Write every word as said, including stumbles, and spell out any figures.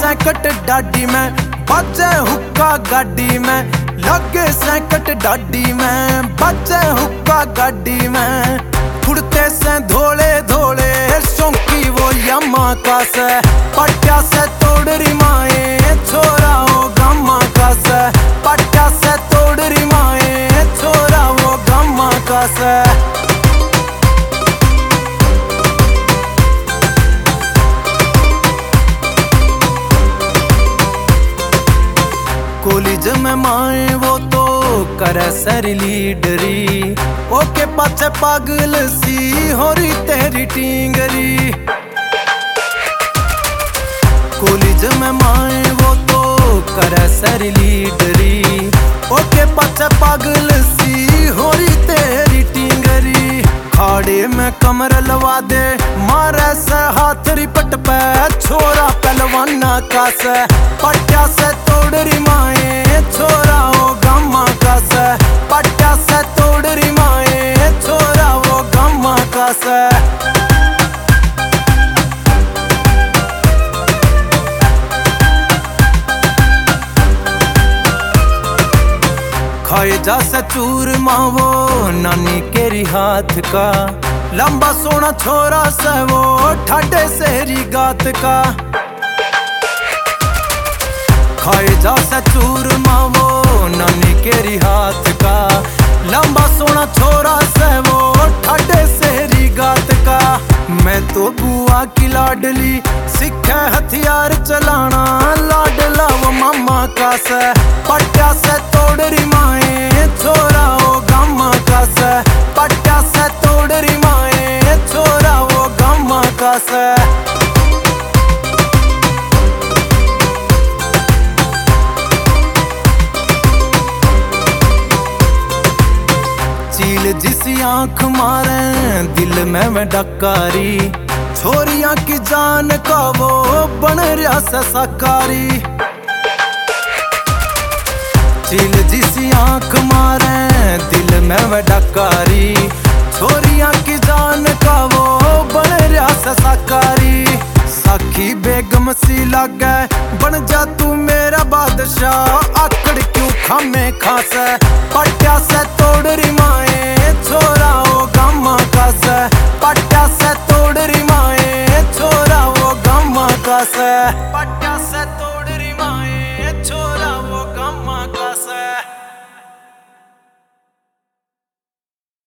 सैकट daddy में, बजे हुक्का गाड़ी में, लगे सैकट डाडी में, बजे हुक्का गाड़ी में। उड़ते से धोले धोले शौकी वो यमा का से, पट्या से तोड़ रिमाए छोरा वो गम्मा का से, पट्या से तोड़ रिमाए छोरा वो गम्मा का से। कॉलेज में माए वो तो करे सर लीडरी, ओके पाछे पागल सी हो रही तेरी टींगरी। कॉलेज में माए वो तो करे सर लीडरी, ओके पाछे पागल सी हो रही तेरी टींगरी। खाड़े में कमर लवा दे मारे से हाथ रिपट पे छोरा पहलवाना का से, पट्या से तोड़ रिमाए छोरा वो गम्मा का से, पट्या से तोड़ रिमाए छोरा वो गम्मा का से। खाए जा से चूरमा वो नानी केरी हाथ का, लंबा सोना छोरा से वो ठाडे सेरी गात का। खाए जा से चूरमा वो नानी केरी हाथ का, लंबा सोना छोरा से वो ठाडे सेरी गात का। मैं तो बुआ की लाडली सीखे हथियार चलाना, लाडला वो मामा का से, पट्या से तोड़ रिमाए छोरा वो गम्मा का से, पट्या से तोड़ रिमाए छोरा वो गम्मा का से। चील जिसी आंख मारे दिल में मैं डकारी, छोरियां की जान का वो बन रहा से साकारी। चील जिसी आंख मारे दिल में मैं डकारी, छोरियां की जान का वो बन रहा से साकारी। साखी बेगम सी लागे बन जा तू मेरा बादशाह, आकड़ क्यों खामे खासे, पट्या से तोड़ रिमाए छोरा वो गम्मा का से, पट्या से तोड़ रिमाए छोरा वो गम्मा का से, पट्या से तोड़